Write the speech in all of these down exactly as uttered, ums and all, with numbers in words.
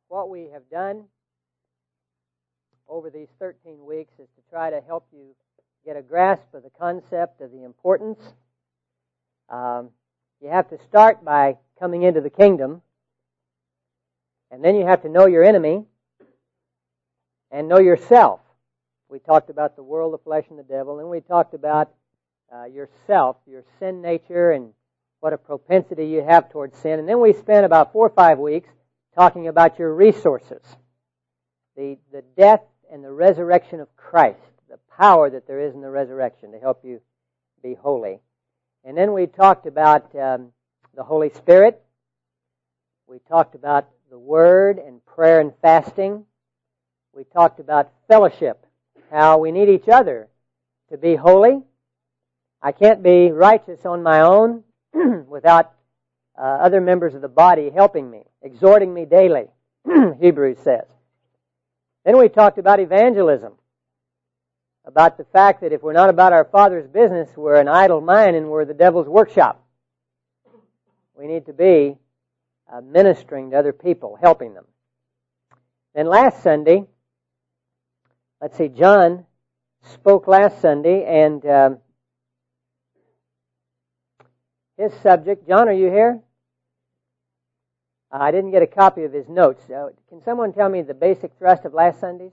what we have done over these thirteen weeks is to try to help you get a grasp of the concept of the importance. Um, you have to start by coming into the kingdom, and then you have to know your enemy and know yourself. We talked about the world, the flesh, and the devil, and we talked about uh, yourself, your sin nature, and what a propensity you have towards sin. And then we spent about four or five weeks talking about your resources, the the death and the resurrection of Christ, the power that there is in the resurrection to help you be holy. And then we talked about um, the Holy Spirit. We talked about the Word and prayer and fasting. We talked about fellowship, how we need each other to be holy. I can't be righteous on my own without uh, other members of the body helping me, exhorting me daily, Hebrews says. Then we talked about evangelism, about the fact that if we're not about our Father's business, we're an idle mind and we're the devil's workshop. We need to be uh, ministering to other people, helping them. Then last Sunday, let's see, John spoke last Sunday, and um, his subject, John, are you here? Uh, I didn't get a copy of his notes. Uh, can someone tell me the basic thrust of last Sunday's?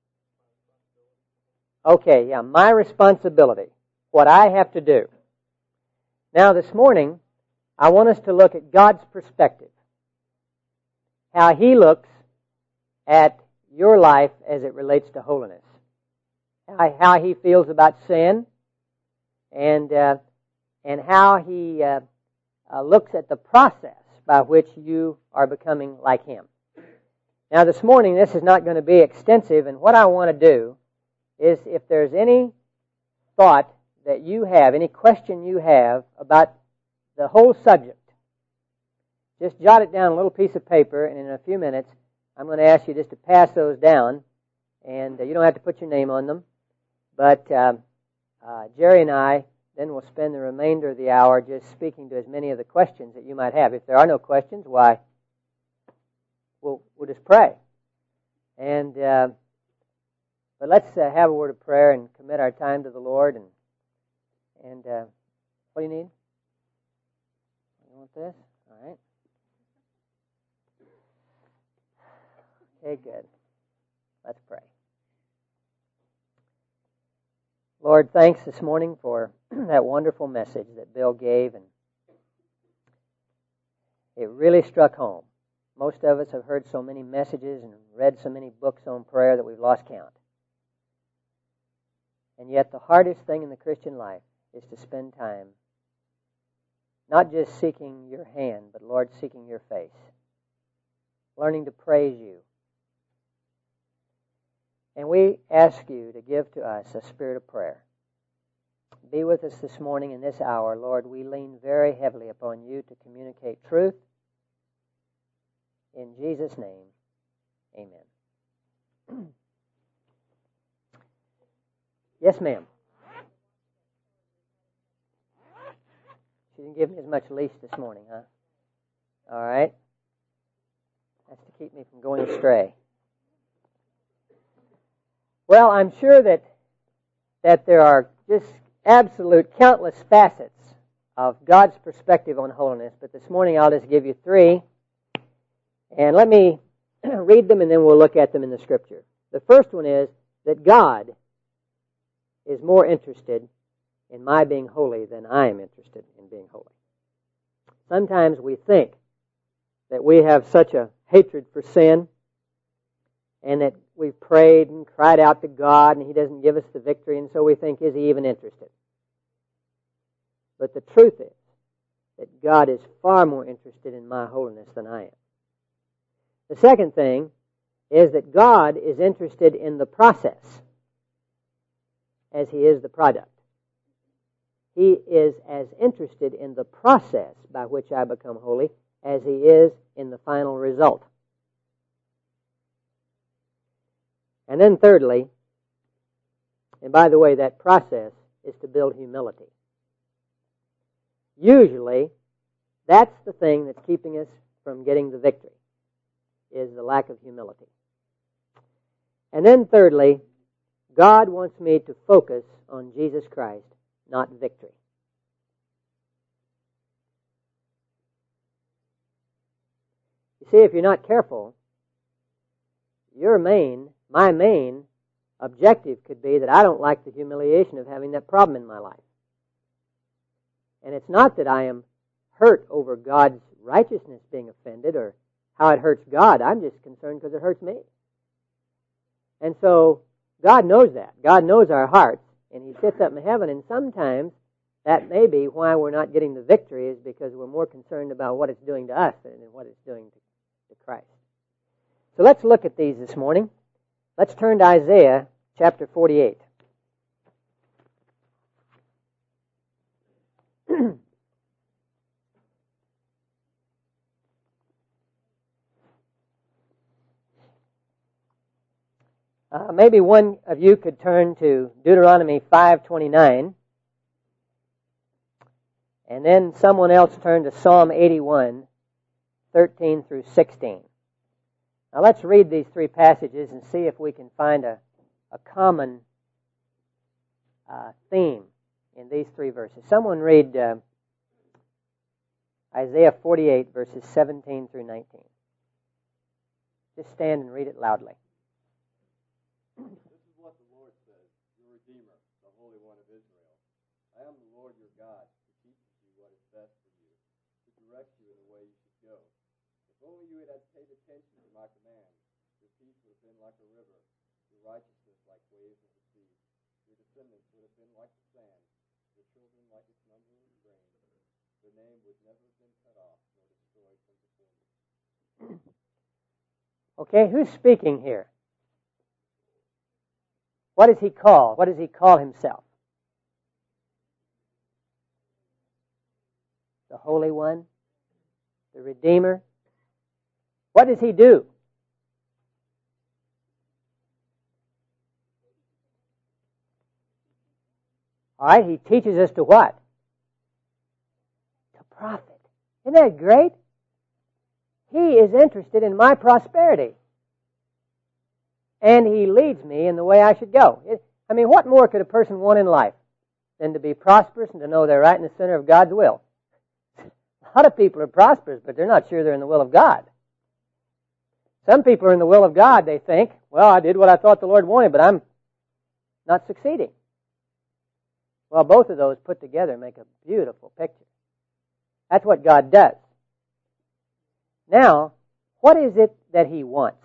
Okay, yeah, my responsibility, what I have to do. Now this morning, I want us to look at God's perspective, how He looks at your life as it relates to holiness, how He feels about sin, and uh, and how He uh, uh, looks at the process by which you are becoming like Him. Now this morning, this is not going to be extensive, and what I want to do is if there's any thought that you have, any question you have about the whole subject, just jot it down on a little piece of paper, and in a few minutes, I'm going to ask you just to pass those down, and uh, you don't have to put your name on them, but um, uh, Jerry and I then we'll spend the remainder of the hour just speaking to as many of the questions that you might have. If there are no questions, why, we'll, we'll just pray. And uh, but let's uh, have a word of prayer and commit our time to the Lord. And and uh, what do you need? You want this? All right. Okay, good. Let's pray. Lord, thanks this morning for that wonderful message that Bill gave, and it really struck home. Most of us have heard so many messages and read so many books on prayer that we've lost count. And yet the hardest thing in the Christian life is to spend time not just seeking your hand, but, Lord, seeking your face, learning to praise you. And we ask you to give to us a spirit of prayer. Be with us this morning in this hour. Lord, we lean very heavily upon you to communicate truth. In Jesus' name, amen. Yes, ma'am. She didn't give me as much leash this morning, huh? All right. That's to keep me from going astray. Well, I'm sure that that there are just absolute countless facets of God's perspective on holiness, but this morning I'll just give you three. And let me read them and then we'll look at them in the Scripture. The first one is that God is more interested in my being holy than I am interested in being holy. Sometimes we think that we have such a hatred for sin and that we've prayed and cried out to God and He doesn't give us the victory, and so we think, is He even interested? But the truth is that God is far more interested in my holiness than I am. The second thing is that God is interested in the process as He is the product. He is as interested in the process by which I become holy as He is in the final result. And then thirdly, and by the way, that process is to build humility. Usually, that's the thing that's keeping us from getting the victory, is the lack of humility. And then thirdly, God wants me to focus on Jesus Christ, not victory. You see, if you're not careful, your main, my main objective could be that I don't like the humiliation of having that problem in my life. And it's not that I am hurt over God's righteousness being offended or how it hurts God. I'm just concerned because it hurts me. And so God knows that. God knows our hearts, and He sits up in heaven, and sometimes that may be why we're not getting the victory, is because we're more concerned about what it's doing to us than what it's doing to, to Christ. So let's look at these this morning. Let's turn to Isaiah chapter forty-eight. Uh, maybe one of you could turn to Deuteronomy five twenty-nine, and then someone else turn to Psalm eighty-one, thirteen through sixteen. Now let's read these three passages and see if we can find a, a common uh, theme in these three verses. Someone read uh, Isaiah forty-eight, verses seventeen through nineteen. Just stand and read it loudly. This is what the Lord says, your Redeemer, the Holy One of Israel. I am the Lord your God, who teaches you what is best for you, to direct you in the way you should go. If only you had paid attention to my commands, your peace would have been like a river, your righteousness like waves of the sea. Your descendants would have been like the sand, your children like its number of grain. Their name would never have been cut off nor destroyed from before me. Okay, who's speaking here? What does he call? What does he call himself? The Holy One? The Redeemer? What does he do? All right, he teaches us to what? To profit. Isn't that great? He is interested in my prosperity. And He leads me in the way I should go. It, I mean, what more could a person want in life than to be prosperous and to know they're right in the center of God's will? A lot of people are prosperous, but they're not sure they're in the will of God. Some people are in the will of God. They think, well, I did what I thought the Lord wanted, but I'm not succeeding. Well, both of those put together make a beautiful picture. That's what God does. Now, what is it that He wants?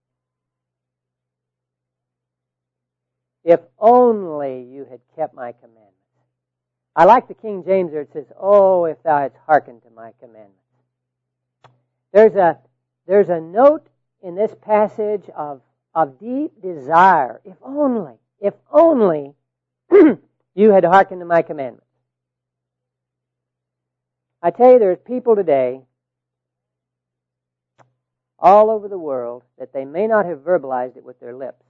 If only you had kept my commandments. I like the King James there. It says, oh, if thou hadst hearkened to my commandments. There's a, there's a note in this passage of, of deep desire. If only, if only you had hearkened to my commandments. I tell you, there's people today all over the world that they may not have verbalized it with their lips.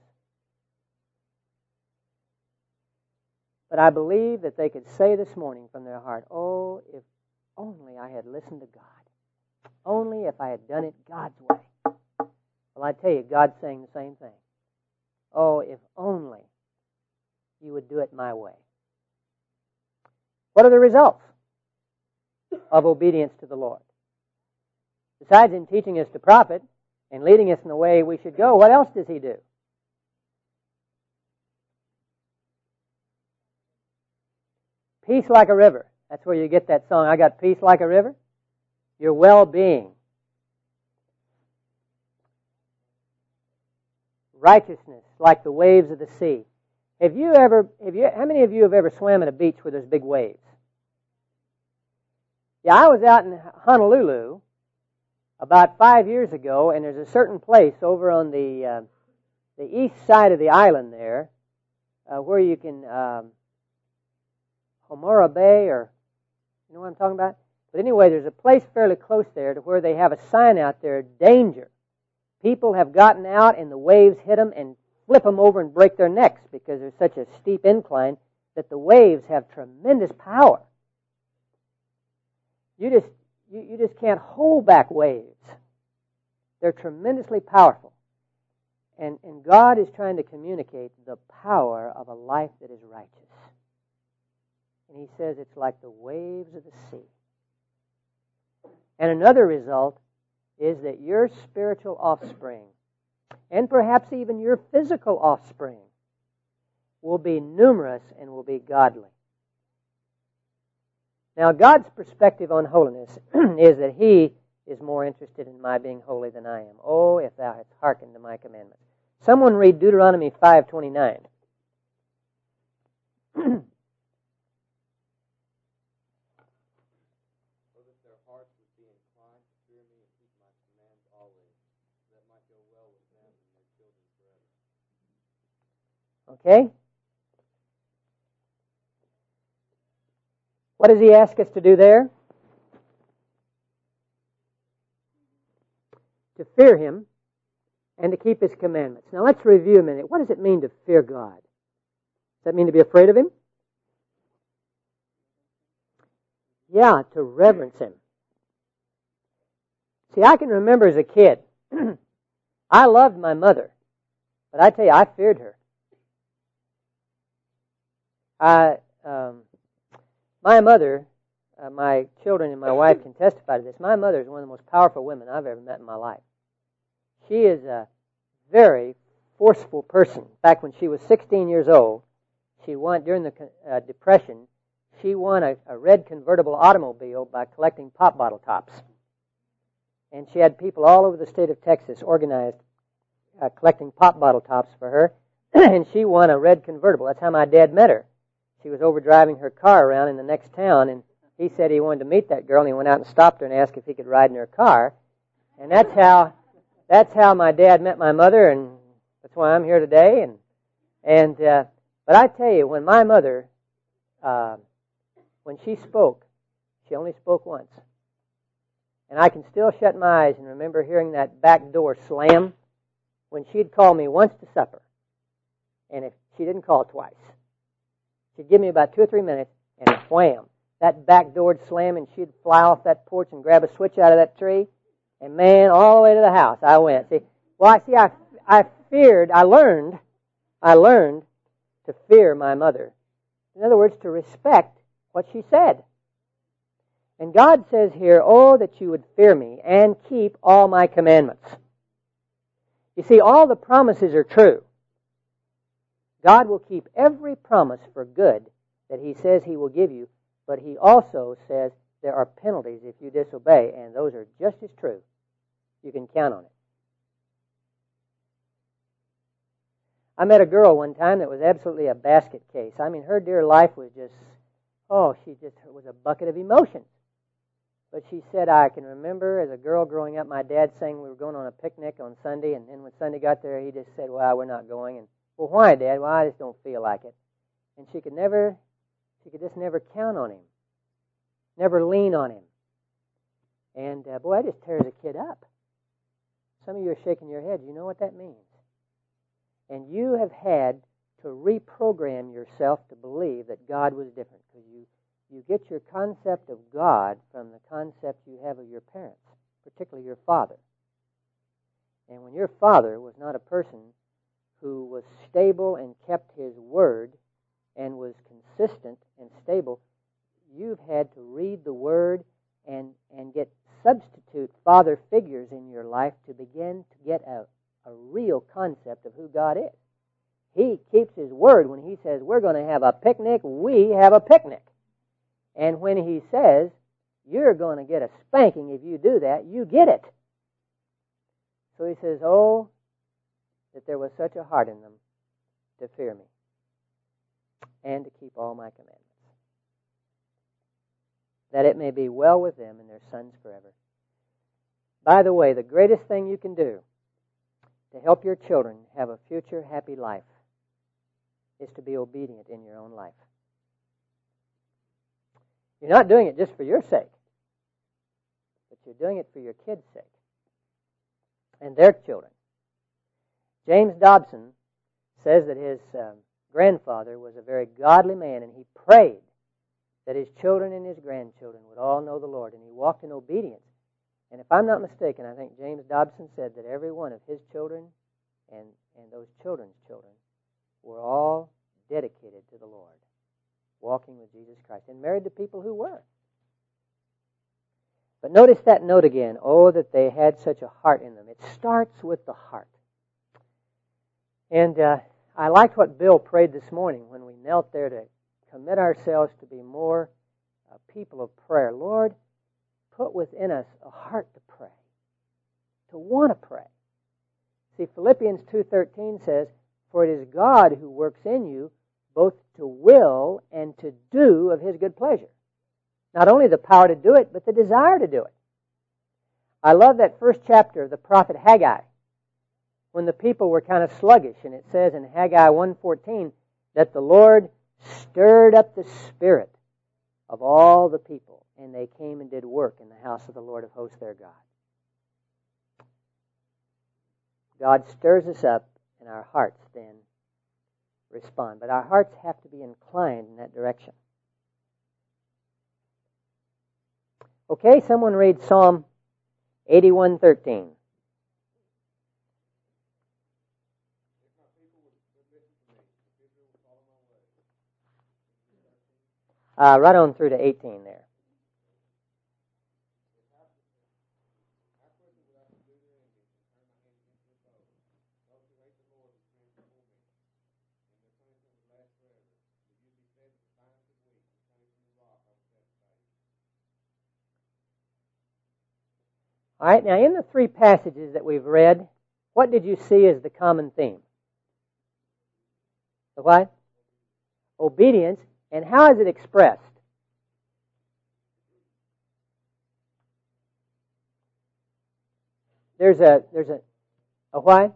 But I believe that they could say this morning from their heart, oh, if only I had listened to God. Only if I had done it God's way. Well, I tell you, God's saying the same thing. Oh, if only you would do it my way. What are the results of obedience to the Lord? Besides in teaching us to profit and leading us in the way we should go, what else does He do? Peace like a river. That's where you get that song, I got peace like a river. Your well-being. Righteousness like the waves of the sea. Have you ever, have you, how many of you have ever swam at a beach where there's big waves? Yeah, I was out in Honolulu about five years ago, and there's a certain place over on the uh, the east side of the island there uh, where you can... Um, Homura Bay, or you know what I'm talking about? But anyway, there's a place fairly close there to where they have a sign out there, danger. People have gotten out and the waves hit them and flip them over and break their necks because there's such a steep incline that the waves have tremendous power. You just you, you just can't hold back waves. They're tremendously powerful. And, and God is trying to communicate the power of a life that is righteous. And He says it's like the waves of the sea. And another result is that your spiritual offspring, and perhaps even your physical offspring, will be numerous and will be godly. Now, God's perspective on holiness is that He is more interested in my being holy than I am. Oh, if thou hast hearkened to my commandments. Someone read Deuteronomy five twenty-nine. Okay? What does He ask us to do there? To fear Him and to keep His commandments. Now let's review a minute. What does it mean to fear God? Does that mean to be afraid of Him? Yeah, to reverence Him. See, I can remember as a kid, I loved my mother, but I tell you, I feared her. I, um, my mother, uh, my children and my wife can testify to this. My mother is one of the most powerful women I've ever met in my life. She is a very forceful person. In fact, when she was sixteen years old, she won, during the uh, Depression, she won a, a red convertible automobile by collecting pop bottle tops. And she had people all over the state of Texas organized uh, collecting pop bottle tops for her, and she won a red convertible. That's how my dad met her. She was over driving her car around in the next town, and he said he wanted to meet that girl, and he went out and stopped her and asked if he could ride in her car. And that's how that's how my dad met my mother, and that's why I'm here today. And and uh, but I tell you, when my mother, uh, when she spoke, she only spoke once. And I can still shut my eyes and remember hearing that back door slam when she'd call me once to supper, and if she didn't call twice. She'd give me about two or three minutes, and wham, that back door would slam, and she'd fly off that porch and grab a switch out of that tree, and man, all the way to the house I went. See, well, I see, I, I feared, I learned, I learned to fear my mother. In other words, to respect what she said. And God says here, oh, that you would fear me and keep all my commandments. You see, all the promises are true. God will keep every promise for good that He says He will give you, but He also says there are penalties if you disobey, and those are just as true. You can count on it. I met a girl one time that was absolutely a basket case. I mean, her dear life was just, oh, she just was a bucket of emotions. But she said, I can remember as a girl growing up, my dad saying we were going on a picnic on Sunday, and then when Sunday got there, he just said, well, we're not going. And well, why, Dad? Well, I just don't feel like it. And she could never, she could just never count on him, never lean on him. And uh, boy, that just tears a kid up. Some of you are shaking your head. You know what that means. And you have had to reprogram yourself to believe that God was different, because you, you get your concept of God from the concept you have of your parents, particularly your father. And when your father was not a person who was stable and kept his word and was consistent and stable, you've had to read the word and, and get substitute father figures in your life to begin to get a, a real concept of who God is. He keeps His word. When He says we're going to have a picnic, we have a picnic. And when He says you're going to get a spanking if you do that, you get it. So He says, oh, that there was such a heart in them to fear me and to keep all my commandments, that it may be well with them and their sons forever. By the way, the greatest thing you can do to help your children have a future happy life is to be obedient in your own life. You're not doing it just for your sake, but you're doing it for your kids' sake and their children. James Dobson says that his um, grandfather was a very godly man, and he prayed that his children and his grandchildren would all know the Lord, and he walked in obedience. And if I'm not mistaken, I think James Dobson said that every one of his children and, and those children's children were all dedicated to the Lord, walking with Jesus Christ, and married to people who were. But notice that note again. Oh, that they had such a heart in them. It starts with the heart. And uh, I liked what Bill prayed this morning when we knelt there to commit ourselves to be more uh, people of prayer. Lord, put within us a heart to pray, to want to pray. See, Philippians two thirteen says, "For it is God who works in you both to will and to do of His good pleasure." Not only the power to do it, but the desire to do it. I love that first chapter of the prophet Haggai, when the people were kind of sluggish, and it says in Haggai one fourteen that the Lord stirred up the spirit of all the people, and they came and did work in the house of the Lord of hosts their God. God stirs us up, and our hearts then respond. But our hearts have to be inclined in that direction. Okay, someone read Psalm eighty-one thirteen. Uh, right on through to eighteen there. All right, now in the three passages that we've read, what did you see as the common theme? The what? Obedience. And how is it expressed? There's a, there's a, a what?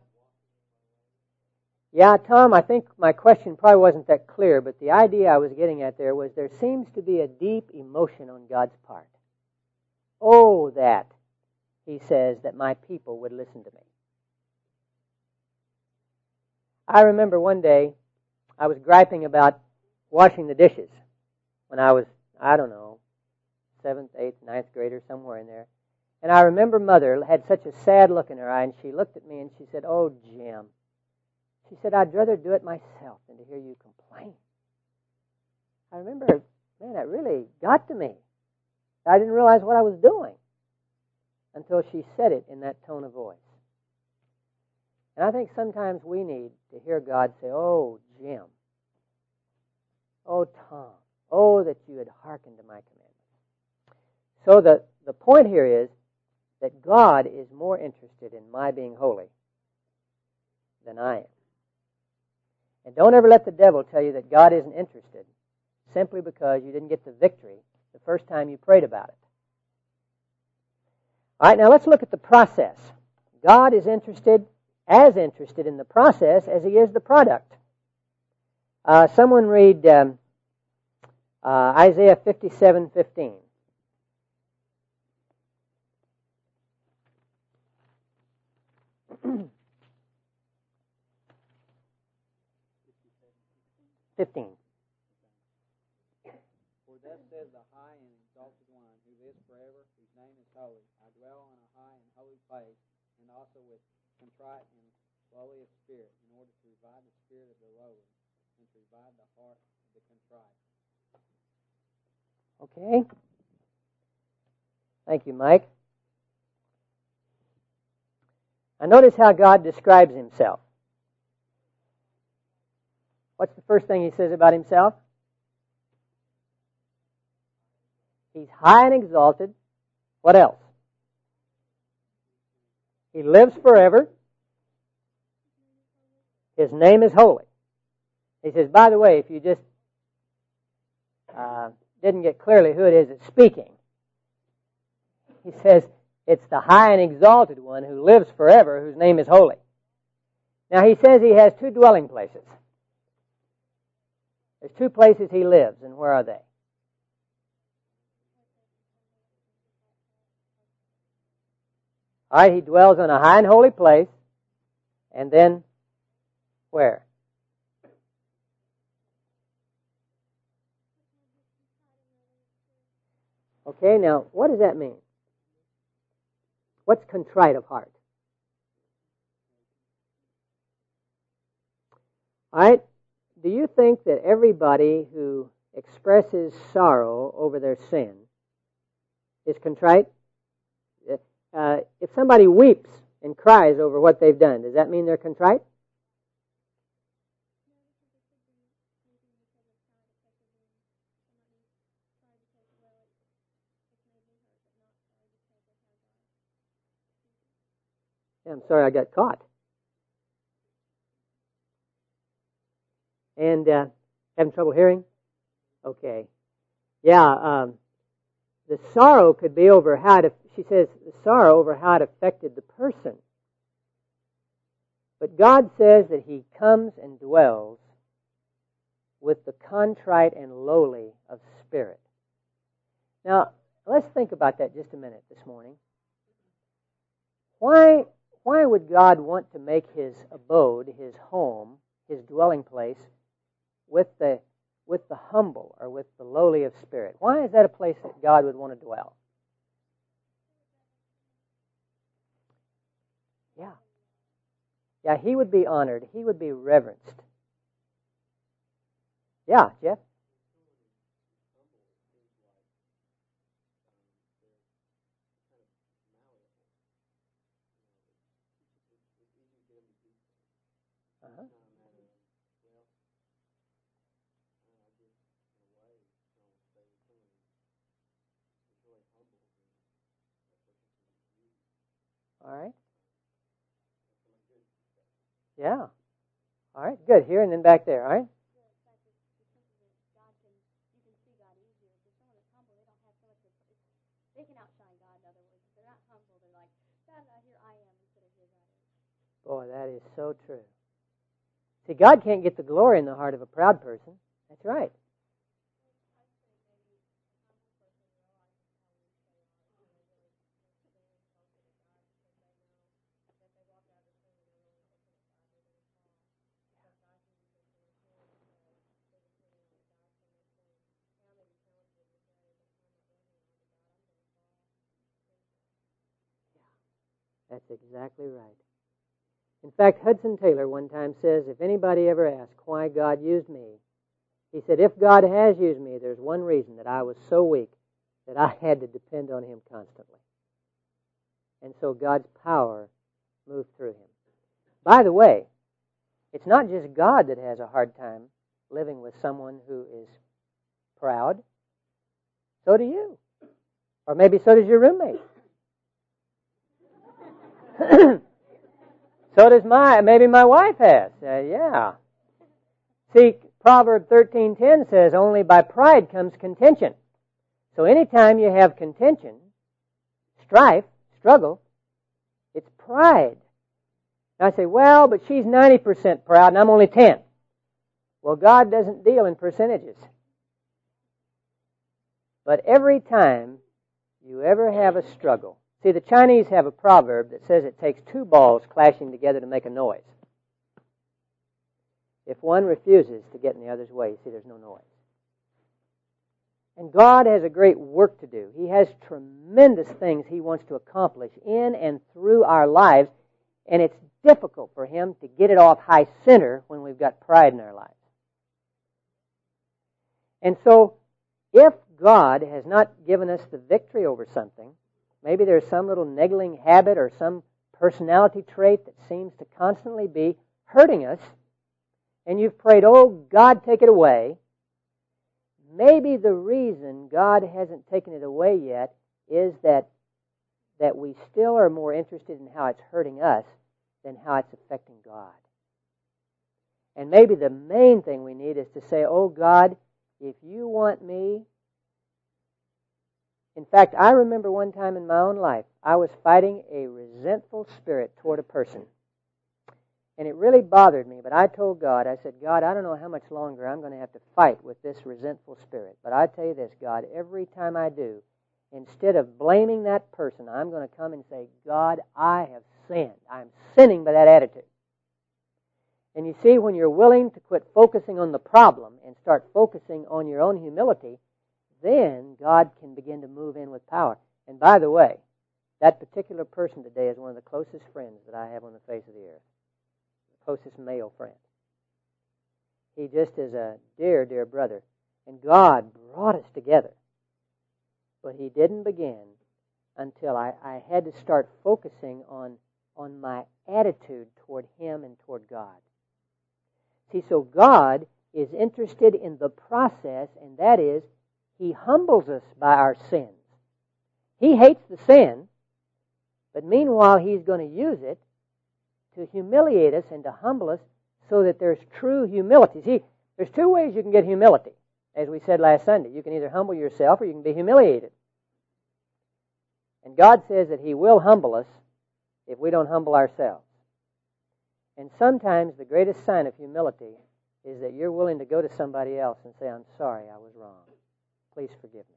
Yeah, Tom, I think my question probably wasn't that clear, but the idea I was getting at there was there seems to be a deep emotion on God's part. Oh, that, He says, that my people would listen to me. I remember one day I was griping about washing the dishes when I was, I don't know, seventh, eighth, ninth grader, somewhere in there. And I remember Mother had such a sad look in her eye, and she looked at me and she said, "Oh, Jim," she said, "I'd rather do it myself than to hear you complain." I remember, man, that really got to me. I didn't realize what I was doing until she said it in that tone of voice. And I think sometimes we need to hear God say, "Oh, Jim. Oh, Tom. Oh, that you had hearkened to my commandments." So the, the point here is that God is more interested in my being holy than I am. And don't ever let the devil tell you that God isn't interested simply because you didn't get the victory the first time you prayed about it. All right, now let's look at the process. God is interested, as interested in the process as He is the product. Uh, someone read um, uh, Isaiah fifty-seven fifteen. fifteen. For thus says the high and exalted one, who lives forever, whose name is holy. I dwell on a high and holy place, and also with contrite and lowly of spirit, in order to revive the spirit of the lowly, and to revive the heart of the contrite. Okay. Thank you, Mike. Now notice how God describes Himself. What's the first thing He says about Himself? He's high and exalted. What else? He lives forever. His name is holy. He says, by the way, if you just uh, didn't get clearly who it is that's speaking, He says, it's the high and exalted one who lives forever, whose name is holy. Now, He says He has two dwelling places. There's two places He lives, and where are they? All right, He dwells on a high and holy place, and then where? Okay, now, what does that mean? What's contrite of heart? All right. Do you think that everybody who expresses sorrow over their sin is contrite? Uh, if somebody weeps and cries over what they've done, does that mean they're contrite? Yeah, I'm sorry I got caught. And uh, having trouble hearing? Okay. Yeah, um, the sorrow could be over how it, she says, the sorrow over how it affected the person. But God says that He comes and dwells with the contrite and lowly of spirit. Now, let's think about that just a minute this morning. Why, why would God want to make His abode, His home, His dwelling place with the with the humble or with the lowly of spirit? Why is that a place that God would want to dwell? Yeah. Yeah, He would be honored. He would be reverenced. Yeah, Jeff? Uh-huh. All right. Yeah. All right, good. Here and then back there, all right? Boy, that is so true. See, God can't get the glory in the heart of a proud person. That's right. That's exactly right. In fact, Hudson Taylor one time says, if anybody ever asks why God used me, he said, if God has used me, there's one reason, that I was so weak that I had to depend on Him constantly. And so God's power moved through Him. By the way, it's not just God that has a hard time living with someone who is proud. So do you. Or maybe so does your roommate. So does my, maybe my wife has. Uh, yeah. See, Proverbs thirteen ten says, only by pride comes contention. So anytime you have contention, strife, struggle, it's pride. And I say, well, but she's ninety percent proud and I'm only ten. Well, God doesn't deal in percentages. But every time you ever have a struggle, see, the Chinese have a proverb that says it takes two balls clashing together to make a noise. If one refuses to get in the other's way, you see, there's no noise. And God has a great work to do. He has tremendous things He wants to accomplish in and through our lives, and it's difficult for Him to get it off high center when we've got pride in our lives. And so, if God has not given us the victory over something, maybe there's some little niggling habit or some personality trait that seems to constantly be hurting us, and you've prayed, oh, God, take it away. Maybe the reason God hasn't taken it away yet is that, that we still are more interested in how it's hurting us than how it's affecting God. And maybe the main thing we need is to say, oh, God, if you want me. In fact, I remember one time in my own life, I was fighting a resentful spirit toward a person. And it really bothered me, but I told God, I said, God, I don't know how much longer I'm going to have to fight with this resentful spirit. But I tell you this, God, every time I do, instead of blaming that person, I'm going to come and say, God, I have sinned. I'm sinning by that attitude. And you see, when you're willing to quit focusing on the problem and start focusing on your own humility, then God can begin to move in with power. And by the way, That particular person today is one of the closest friends that I have on the face of the earth. The closest male friend. He just is a dear, dear brother. And God brought us together. But He didn't begin until I, I had to start focusing on, on my attitude toward Him and toward God. See, so God is interested in the process, and that is, He humbles us by our sins. He hates the sin, but meanwhile He's going to use it to humiliate us and to humble us so that there's true humility. See, there's two ways you can get humility, as we said last Sunday. You can either humble yourself or you can be humiliated. And God says that He will humble us if we don't humble ourselves. And sometimes the greatest sign of humility is that you're willing to go to somebody else and say, I'm sorry, I was wrong. Please forgive me.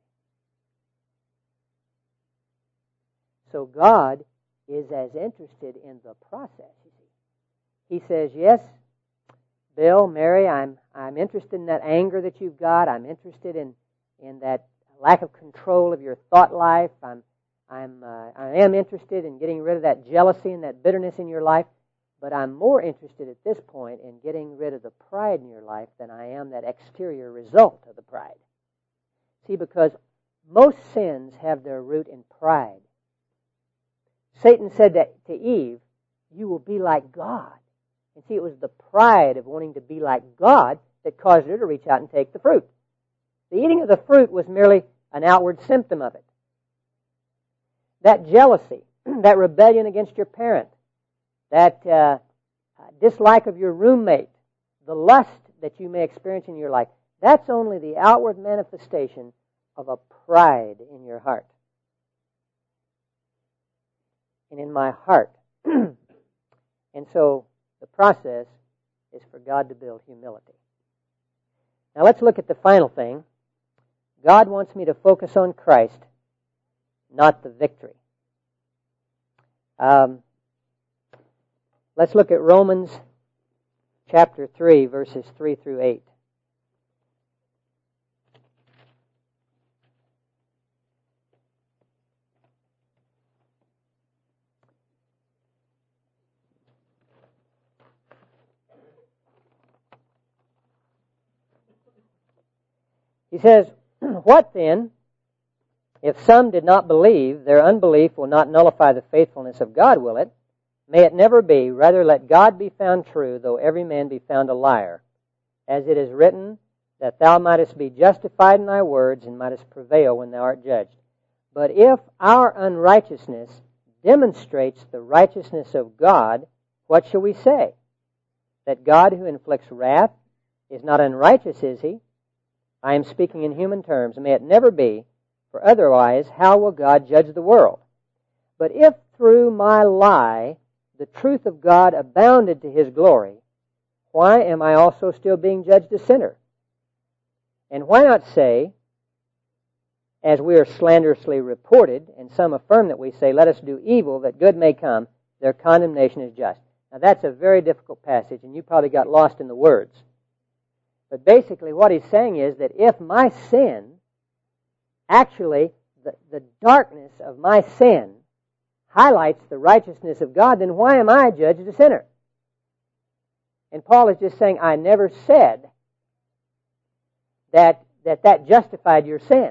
So God is as interested in the process, you see. He says, yes, Bill, Mary, I'm I'm interested in that anger that you've got. I'm interested in, in that lack of control of your thought life. I'm I'm uh, I am interested in getting rid of that jealousy and that bitterness in your life. But I'm more interested at this point in getting rid of the pride in your life than I am that exterior result of the pride. See, because most sins have their root in pride. Satan said that to Eve, you will be like God. And see, it was the pride of wanting to be like God that caused her to reach out and take the fruit. The eating of the fruit was merely an outward symptom of it. That jealousy, that rebellion against your parent, that uh, dislike of your roommate, the lust that you may experience in your life, that's only the outward manifestation of a pride in your heart. And in my heart. And so the process is for God to build humility. Now let's look at the final thing. God wants me to focus on Christ, not the victory. Um, let's look at Romans chapter three, verses three through eight. He says, what then, if some did not believe, their unbelief will not nullify the faithfulness of God, will it? May it never be. Rather, let God be found true, though every man be found a liar. As it is written, that thou mightest be justified in thy words, and mightest prevail when thou art judged. But if our unrighteousness demonstrates the righteousness of God, what shall we say? That God who inflicts wrath is not unrighteous, is He? I am speaking in human terms. May it never be, for otherwise how will God judge the world? But if through my lie the truth of God abounded to His glory, why am I also still being judged a sinner? And why not say, as we are slanderously reported, and some affirm that we say, let us do evil that good may come, their condemnation is just. Now that's a very difficult passage, and you probably got lost in the words. But basically what he's saying is that if my sin, actually the, the darkness of my sin highlights the righteousness of God, then why am I judged a sinner? And Paul is just saying, I never said that that, that justified your sin.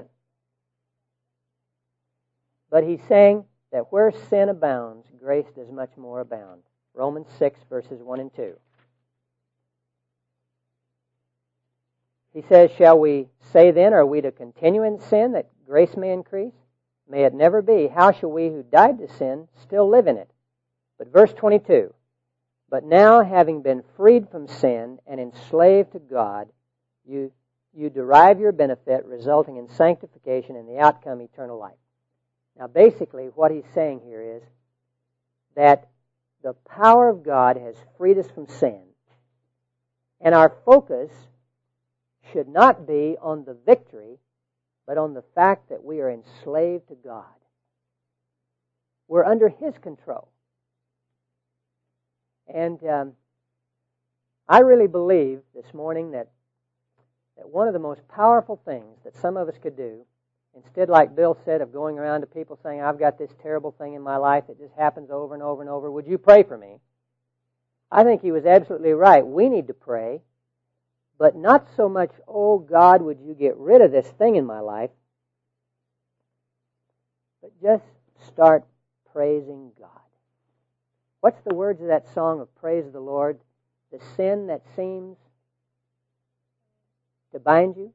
But he's saying that where sin abounds, grace does much more abound. Romans six, verses one and two. He says, shall we say then, are we to continue in sin that grace may increase? May it never be. How shall we who died to sin still live in it? But verse twenty-two, but now having been freed from sin and enslaved to God, you, you derive your benefit, resulting in sanctification and the outcome eternal life. Now basically what he's saying here is that the power of God has freed us from sin, and our focus should not be on the victory, but on the fact that we are enslaved to God. We're under His control. And um, I really believe this morning that, that one of the most powerful things that some of us could do instead, like Bill said, of going around to people saying, I've got this terrible thing in my life that just happens over and over and over, would you pray for me? I think he was absolutely right. We need to pray, but not so much, oh God, would you get rid of this thing in my life, but just start praising God. What's the words of that song of Praise the Lord? The sin that seems to bind you?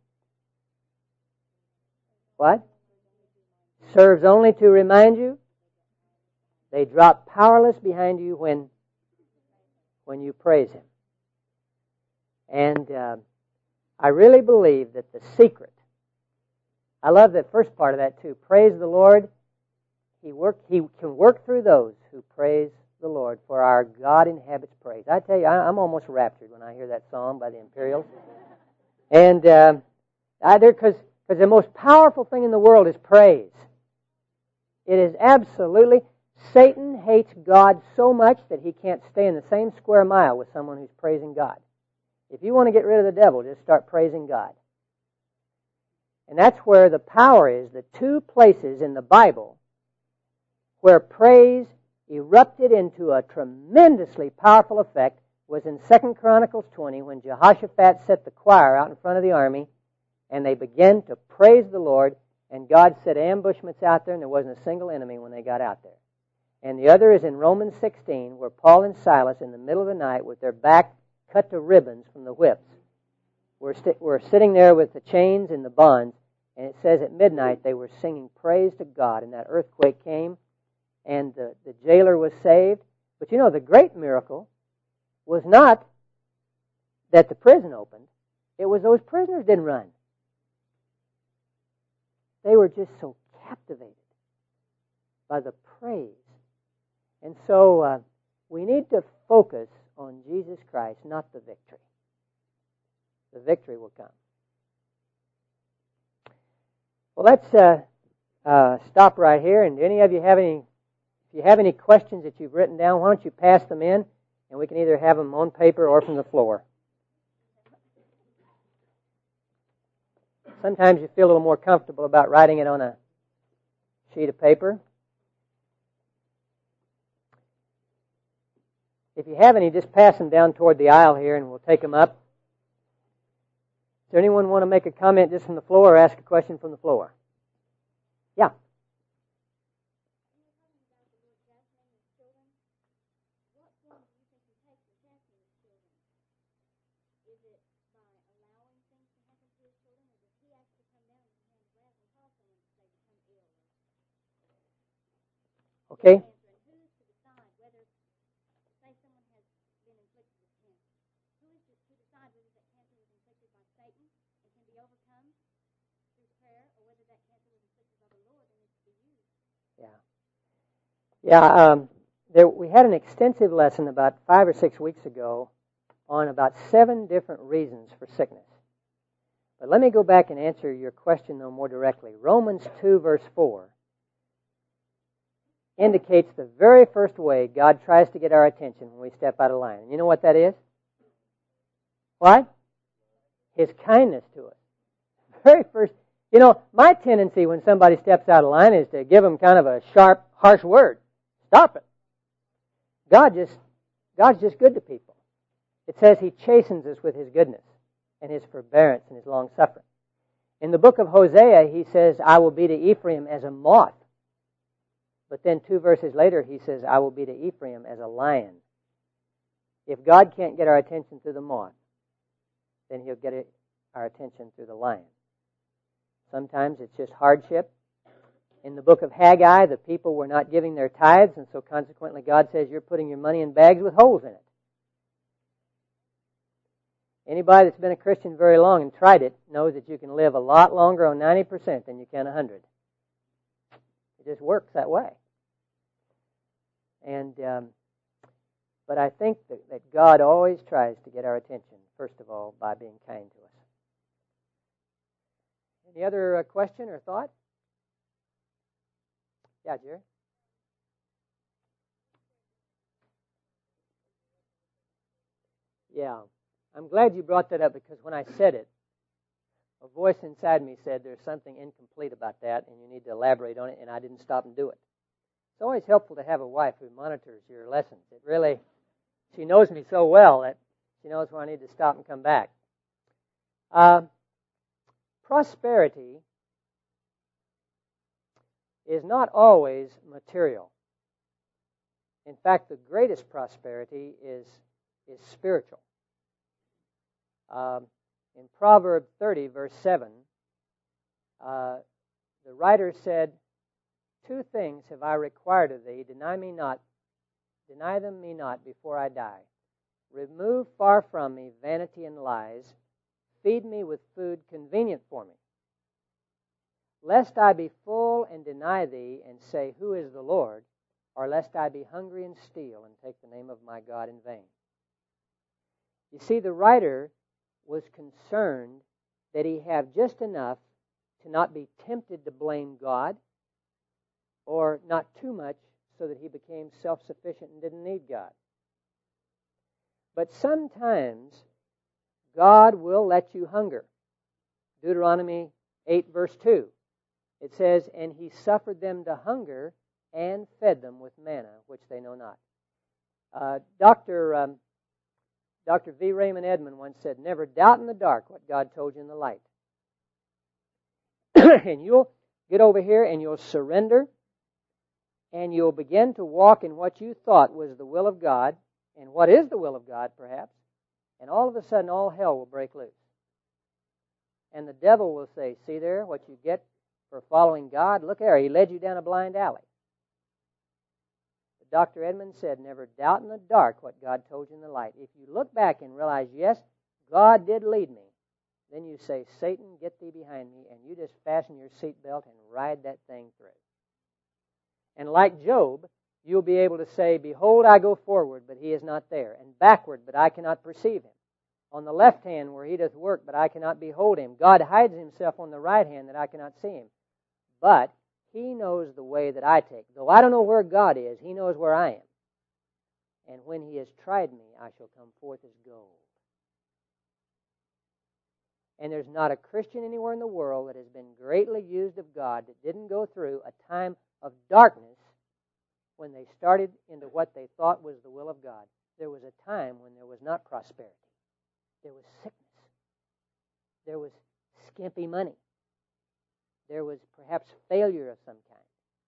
What? Serves only to remind you? They drop powerless behind you when, when you praise Him. And uh, I really believe that the secret, I love that first part of that too. Praise the Lord. He work, He can work through those who praise the Lord, for our God inhabits praise. I tell you, I, I'm almost raptured when I hear that song by the Imperials. And uh, either because because the most powerful thing in the world is praise. It is absolutely, Satan hates God so much that he can't stay in the same square mile with someone who's praising God. If you want to get rid of the devil, just start praising God. And that's where the power is. The two places in the Bible where praise erupted into a tremendously powerful effect was in Second Chronicles twenty, when Jehoshaphat set the choir out in front of the army, and they began to praise the Lord, and God set ambushments out there, and there wasn't a single enemy when they got out there. And the other is in Romans sixteen, where Paul and Silas, in the middle of the night, with their back cut to ribbons from the whips, were, st- were sitting there with the chains and the bonds, and it says at midnight they were singing praise to God, and that earthquake came, and the, the jailer was saved. But you know, the great miracle was not that the prison opened. It was those prisoners didn't run. They were just so captivated by the praise. And so uh, we need to focus on Jesus Christ, not the victory. The victory will come. Well, let's uh, uh, stop right here. And do any of you have any, if you have any questions that you've written down, why don't you pass them in, and we can either have them on paper or from the floor. Sometimes you feel a little more comfortable about writing it on a sheet of paper. If you have any, just pass them down toward the aisle here and we'll take them up. Does anyone want to make a comment just from the floor or ask a question from the floor? Yeah. Okay. Yeah. Yeah, um, there, we had an extensive lesson about five or six weeks ago on about seven different reasons for sickness. But let me go back and answer your question, though, more directly. Romans two, verse four indicates the very first way God tries to get our attention when we step out of line. And you know what that is? What? His kindness to us. Very first. You know, my tendency when somebody steps out of line is to give them kind of a sharp, harsh word. Stop it. God just, God's just good to people. It says He chastens us with His goodness and His forbearance and His long suffering. In the book of Hosea, He says, I will be to Ephraim as a moth. But then two verses later, He says, I will be to Ephraim as a lion. If God can't get our attention through the moth, then He'll get it, our attention through the lion. Sometimes it's just hardship. In the book of Haggai, the people were not giving their tithes, and so consequently God says, you're putting your money in bags with holes in it. Anybody that's been a Christian very long and tried it knows that you can live a lot longer on ninety percent than you can one hundred. It just works that way. And um, but I think that, that God always tries to get our attention, first of all, by being kind to us. Any other uh, question or thought? Yeah, Jerry? Yeah. I'm glad you brought that up, because when I said it, a voice inside me said there's something incomplete about that and you need to elaborate on it, and I didn't stop and do it. It's always helpful to have a wife who monitors your lessons. It really, she knows me so well that she knows where I need to stop and come back. Uh, prosperity is not always material. In fact, the greatest prosperity is, is spiritual. Um, in Proverbs thirty, verse seven, uh, the writer said, "Two things have I required of thee, deny me not, deny them me not before I die. Remove far from me vanity and lies, feed me with food convenient for me. Lest I be full and deny thee, and say, Who is the Lord? Or lest I be hungry and steal, and take the name of my God in vain." You see, the writer was concerned that he have just enough to not be tempted to blame God, or not too much so that he became self-sufficient and didn't need God. But sometimes God will let you hunger. Deuteronomy eight, verse two. It says, "And he suffered them to hunger and fed them with manna, which they know not." Uh, Doctor Um, Doctor V. Raymond Edmond once said, "Never doubt in the dark what God told you in the light." And you'll get over here and you'll surrender, and you'll begin to walk in what you thought was the will of God, and what is the will of God, perhaps, and all of a sudden all hell will break loose. And the devil will say, "See there, what you get for following God? Look there, he led you down a blind alley." But Doctor Edmond said, "Never doubt in the dark what God told you in the light." If you look back and realize, yes, God did lead me, then you say, "Satan, get thee behind me," and you just fasten your seatbelt and ride that thing through. And like Job, you'll be able to say, "Behold, I go forward, but he is not there, and backward, but I cannot perceive him. On the left hand where he doth work, but I cannot behold him. God hides himself on the right hand that I cannot see him. But he knows the way that I take. Though I don't know where God is, he knows where I am. And when he has tried me, I shall come forth as gold." And there's not a Christian anywhere in the world that has been greatly used of God that didn't go through a time of darkness when they started into what they thought was the will of God. There was a time when there was not prosperity. There was sickness. There was skimpy money. There was perhaps failure of some kind.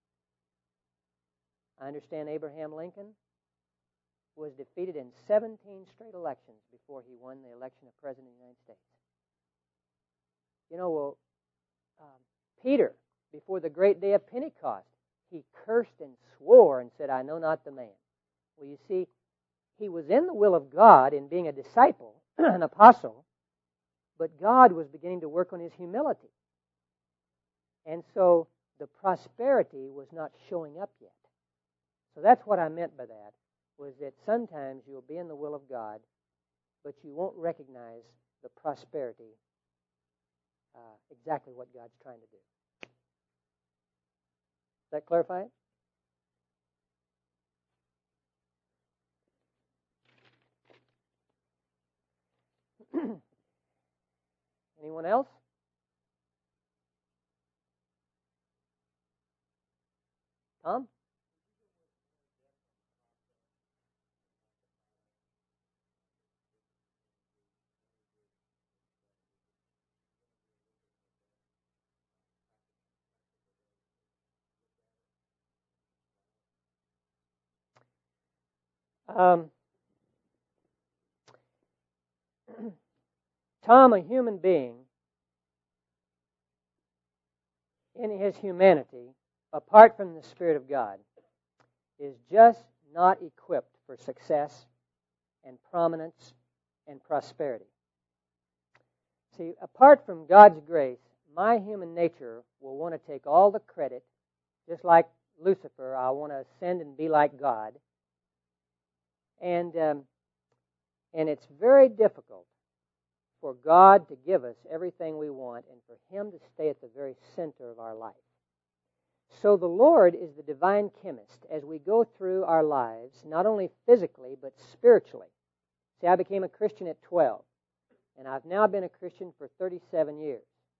I understand Abraham Lincoln was defeated in seventeen straight elections before he won the election of President of the United States. You know, well, um, Peter, before the great day of Pentecost, he cursed and swore and said, "I know not the man." Well, you see, he was in the will of God in being a disciple, an apostle, but God was beginning to work on his humility. And so the prosperity was not showing up yet. So that's what I meant by that, was that sometimes you'll be in the will of God, but you won't recognize the prosperity, uh, exactly what God's trying to do. Does that clarify it? Anyone else? Tom? Um, Tom, a human being, in his humanity, apart from the Spirit of God, is just not equipped for success and prominence and prosperity. See, apart from God's grace, my human nature will want to take all the credit, just like Lucifer. I want to ascend and be like God. And um, and it's very difficult for God to give us everything we want and for Him to stay at the very center of our life. So the Lord is the divine chemist as we go through our lives, not only physically but spiritually. See, I became a Christian at twelve, and I've now been a Christian for thirty-seven years.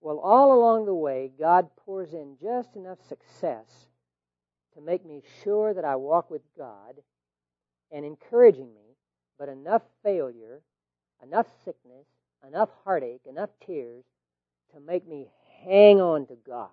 Well, all along the way, God pours in just enough success to make me sure that I walk with God and encouraging me, but enough failure, enough sickness, enough heartache, enough tears to make me hang on to God.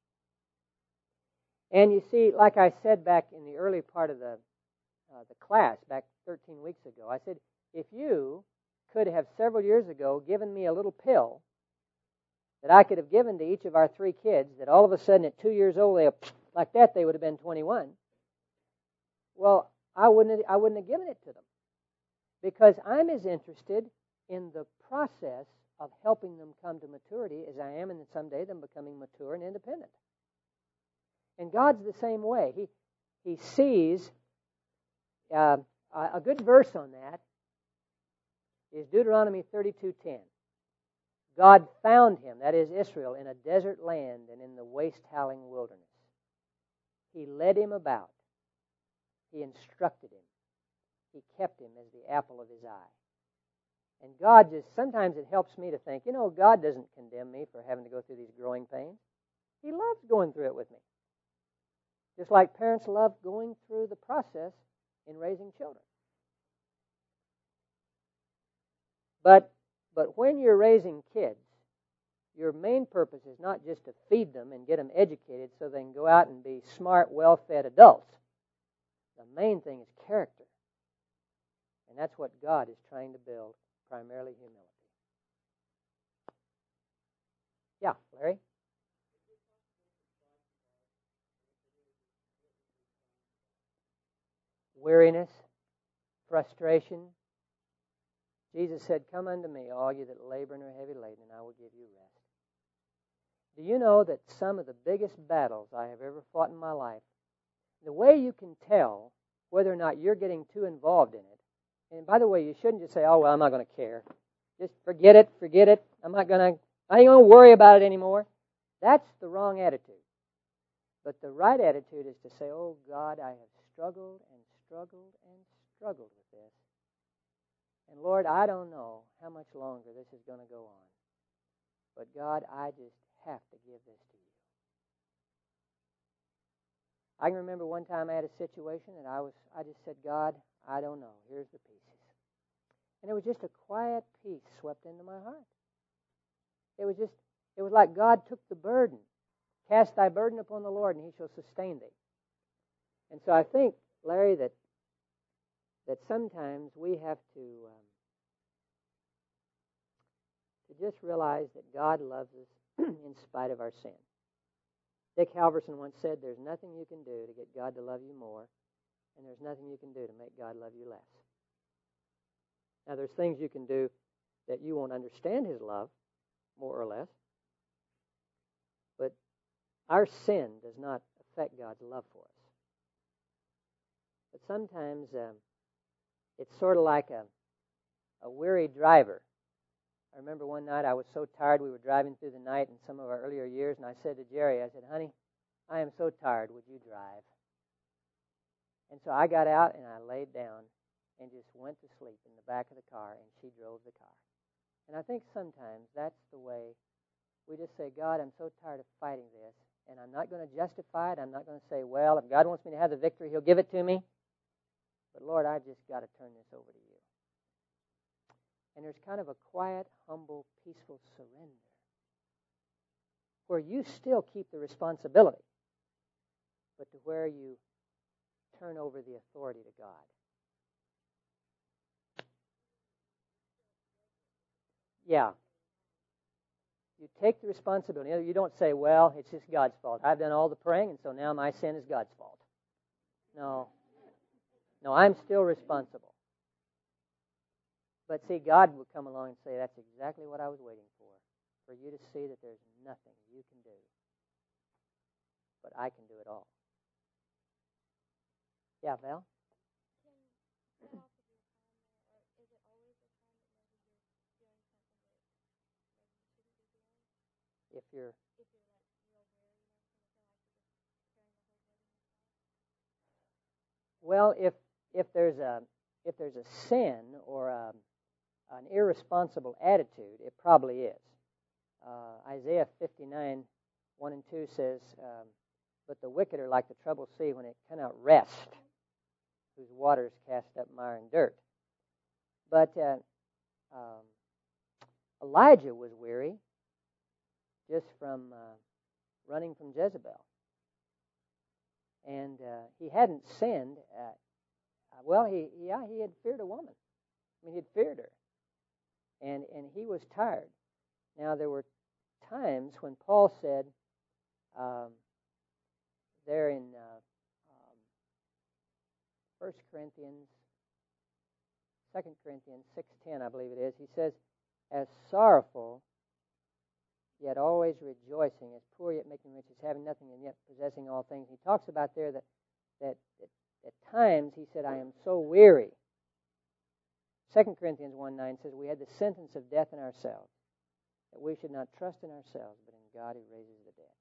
And you see, like I said back in the early part of the uh, the class, back thirteen weeks ago, I said, if you could have several years ago given me a little pill that I could have given to each of our three kids, that all of a sudden at two years old, they like that, they would have been twenty-one. Well, I wouldn't have, I wouldn't have given it to them, because I'm as interested in the process of helping them come to maturity as I am in someday them becoming mature and independent. And God's the same way. He He sees uh, a good verse on that is Deuteronomy thirty-two ten. God found him, that is Israel, in a desert land and in the waste-howling wilderness. He led him about. He instructed him. He kept him as the apple of his eye. And God just, sometimes it helps me to think, you know, God doesn't condemn me for having to go through these growing pains. He loves going through it with me. Just like parents love going through the process in raising children. But But when you're raising kids, your main purpose is not just to feed them and get them educated so they can go out and be smart, well-fed adults. The main thing is character. And that's what God is trying to build, primarily humility. Yeah, Larry? Weariness, frustration. Jesus said, come unto me, all you that labor and are heavy laden, and I will give you rest. Do you know that some of the biggest battles I have ever fought in my life, the way you can tell whether or not you're getting too involved in it, and by the way, you shouldn't just say, oh, well, I'm not going to care. Just forget it, forget it. I'm not going to, I ain't going to worry about it anymore. That's the wrong attitude. But the right attitude is to say, oh, God, I have struggled and struggled and struggled with this. And Lord, I don't know how much longer this is going to go on. But God, I just have to give this to you. I can remember one time I had a situation and I was I just said, God, I don't know. Here's the pieces. And it was just a quiet peace swept into my heart. It was just, it was like God took the burden. Cast thy burden upon the Lord and he shall sustain thee. And so I think, Larry, that that sometimes we have to um, to just realize that God loves us in spite of our sin. Dick Halverson once said, there's nothing you can do to get God to love you more, and there's nothing you can do to make God love you less. Now, there's things you can do that you won't understand his love, more or less, but our sin does not affect God's love for us. But sometimes um, it's sort of like a, a weary driver. I remember one night I was so tired, we were driving through the night in some of our earlier years, and I said to Jerry, I said, honey, I am so tired, would you drive? And so I got out and I laid down and just went to sleep in the back of the car, and she drove the car. And I think sometimes that's the way we just say, God, I'm so tired of fighting this, and I'm not going to justify it. I'm not going to say, well, if God wants me to have the victory, he'll give it to me. But Lord, I just got to turn this over to you. And there's kind of a quiet, humble, peaceful surrender where you still keep the responsibility, but to where you turn over the authority to God. Yeah. You take the responsibility. You don't say, well, it's just God's fault. I've done all the praying, and so now my sin is God's fault. No. No, I'm still responsible. But see, God will come along and say, that's exactly what I was waiting for, for you to see that there's nothing you can do, but I can do it all. Yeah, Val? If you're... Well, if if there's a if there's a sin or a, an irresponsible attitude, it probably is. uh, Isaiah fifty-nine, one and two says, um, but the wicked are like the troubled sea when it cannot rest, whose waters cast up mire and dirt. But uh, um, Elijah was weary just from uh, running from Jezebel. And uh, he hadn't sinned. Uh, well, he yeah, he had feared a woman. I mean, he'd feared her. And, and he was tired. Now, there were times when Paul said, um, there in uh, um, First Corinthians, Second Corinthians six ten, I believe it is, he says, as sorrowful, yet always rejoicing, as poor yet making rich, as having nothing and yet possessing all things. He talks about there that, that, that at times he said, I am so weary. Second Corinthians one nine says, we had the sentence of death in ourselves, that we should not trust in ourselves, but in God who raises the dead.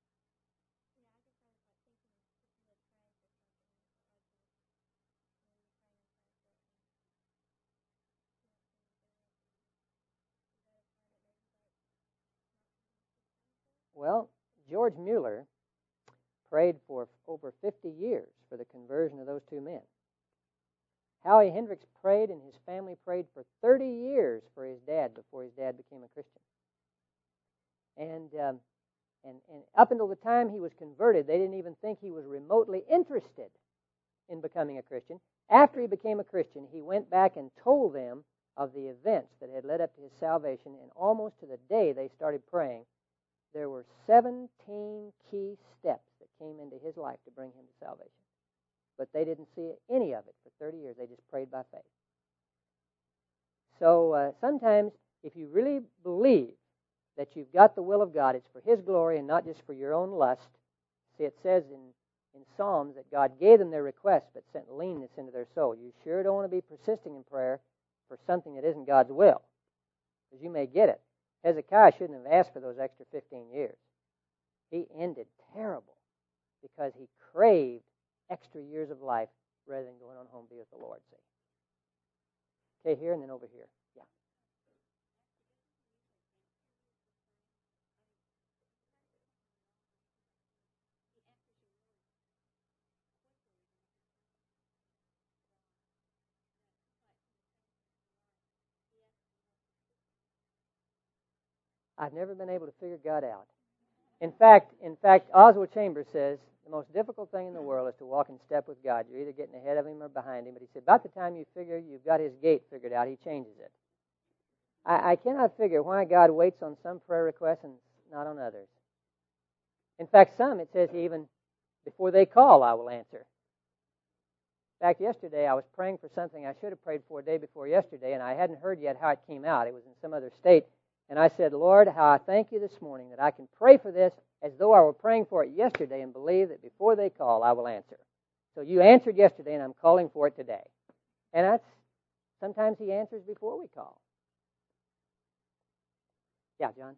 Well, George Mueller prayed for over fifty years for the conversion of those two men. Howie Hendricks prayed, and his family prayed for thirty years for his dad before his dad became a Christian. And, um, and, and up until the time he was converted, they didn't even think he was remotely interested in becoming a Christian. After he became a Christian, he went back and told them of the events that had led up to his salvation, and almost to the day they started praying, there were seventeen key steps that came into his life to bring him to salvation. But they didn't see any of it for thirty years. They just prayed by faith. So uh, sometimes, if you really believe that you've got the will of God, it's for His glory and not just for your own lust. See, it says in, in Psalms that God gave them their request but sent leanness into their soul. You sure don't want to be persisting in prayer for something that isn't God's will, because you may get it. Hezekiah shouldn't have asked for those extra fifteen years. He ended terrible because he craved extra years of life rather than going on home to be with the Lord. See? Okay, here and then over here. Yeah. I've never been able to figure God out. In fact, in fact, Oswald Chambers says the most difficult thing in the world is to walk in step with God. You're either getting ahead of Him or behind Him. But he said, about the time you figure you've got His gait figured out, He changes it. I, I cannot figure why God waits on some prayer requests and not on others. In fact, some, it says even, before they call, I will answer. In fact, yesterday I was praying for something I should have prayed for a day before yesterday, and I hadn't heard yet how it came out. It was in some other state. And I said, Lord, how I thank you this morning that I can pray for this as though I were praying for it yesterday and believe that before they call, I will answer. So you answered yesterday, and I'm calling for it today. And that's, sometimes He answers before we call. Yeah, John?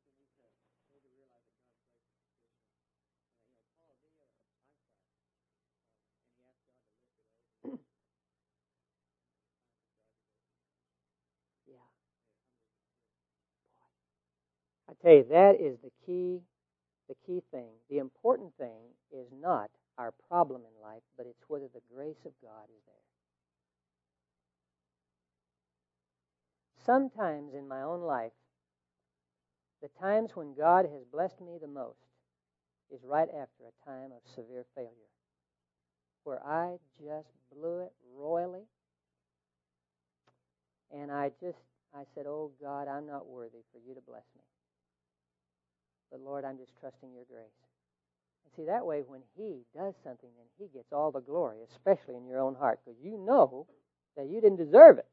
I tell you, that is the key, the key thing. The important thing is not our problem in life, but it's whether the grace of God is there. Sometimes in my own life, the times when God has blessed me the most is right after a time of severe failure, where I just blew it royally, and I just, I said, oh God, I'm not worthy for you to bless me. But Lord, I'm just trusting your grace. And see, that way when He does something, then He gets all the glory, especially in your own heart, because you know that you didn't deserve it.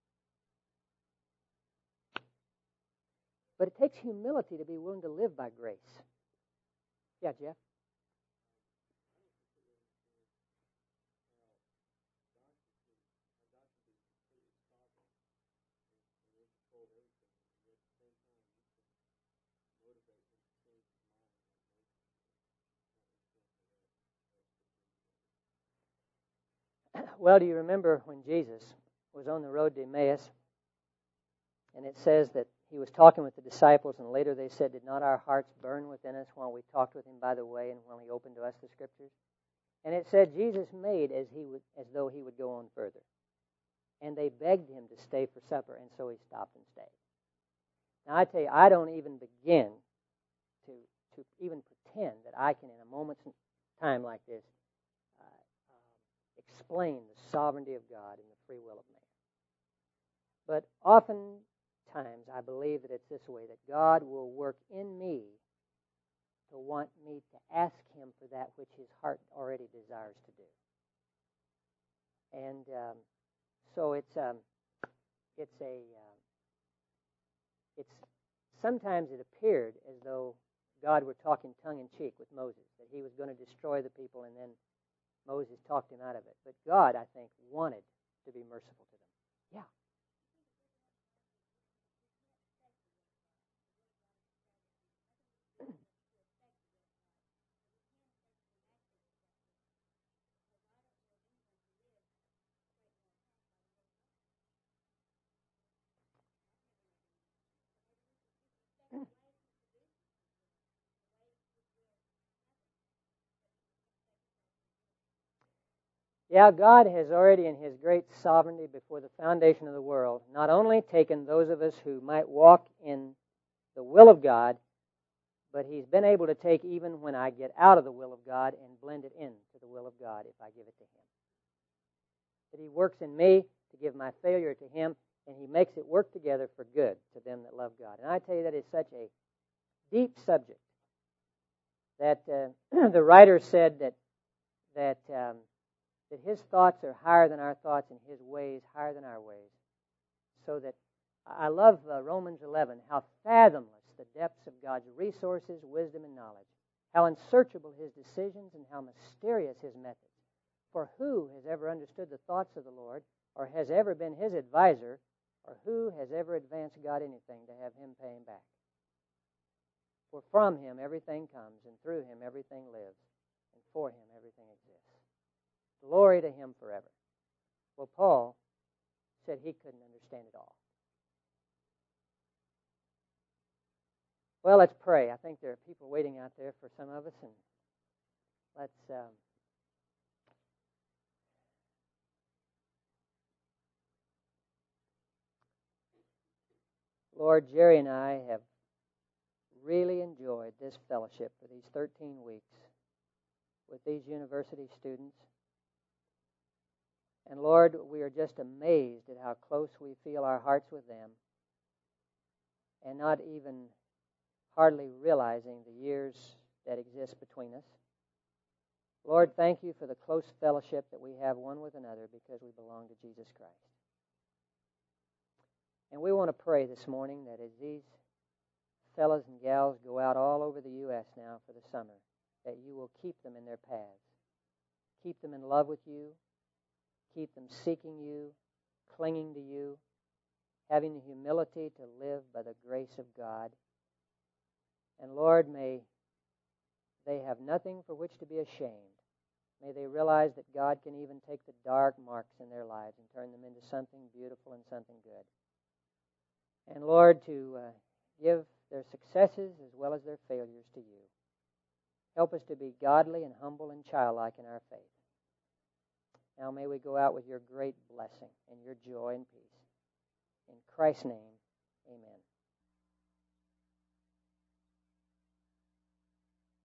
But it takes humility to be willing to live by grace. Yeah, Jeff? Well, do you remember when Jesus was on the road to Emmaus, and it says that he was talking with the disciples, and later they said, did not our hearts burn within us while we talked with him by the way and while he opened to us the Scriptures? And it said Jesus made as he would, as though he would go on further. And they begged him to stay for supper, and so he stopped and stayed. Now I tell you, I don't even begin to, to even pretend that I can, in a moment's time like this, uh, uh, explain the sovereignty of God and the free will of man. But oftentimes I believe that it's this way, that God will work in me to want me to ask him for that which his heart already desires to do. And um, so it's um, it's a uh, it's sometimes it appeared as though God were talking tongue in cheek with Moses, that he was going to destroy the people, and then Moses talked him out of it. But God, I think, wanted to be merciful to them. Yeah. Yeah, God has already, in his great sovereignty before the foundation of the world, not only taken those of us who might walk in the will of God, but he's been able to take even when I get out of the will of God and blend it into the will of God if I give it to him. That he works in me to give my failure to him, and he makes it work together for good to them that love God. And I tell you, that is such a deep subject that uh, the writer said that that um, that his thoughts are higher than our thoughts and his ways higher than our ways. So that I love uh, Romans eleven, how fathomless the depths of God's resources, wisdom, and knowledge, how unsearchable his decisions, and how mysterious his methods. For who has ever understood the thoughts of the Lord, or has ever been his advisor, or who has ever advanced God anything to have him pay him back? For from him everything comes, and through him everything lives, and for him everything exists. Glory to him forever. Well, Paul said he couldn't understand it all. Well, let's pray. I think there are people waiting out there for some of us, and let's um, Lord, Jerry and I have really enjoyed this fellowship for these thirteen weeks with these university students. And Lord, we are just amazed at how close we feel our hearts with them, and not even hardly realizing the years that exist between us. Lord, thank you for the close fellowship that we have one with another because we belong to Jesus Christ. And we want to pray this morning that as these fellows and gals go out all over the U S now for the summer, that you will keep them in their paths. Keep them in love with you. Keep them seeking you, clinging to you, having the humility to live by the grace of God. And Lord, may they have nothing for which to be ashamed. May they realize that God can even take the dark marks in their lives and turn them into something beautiful and something good. And Lord, to uh, give their successes as well as their failures to you. Help us to be godly and humble and childlike in our faith. Now may we go out with your great blessing and your joy and peace. In Christ's name, amen.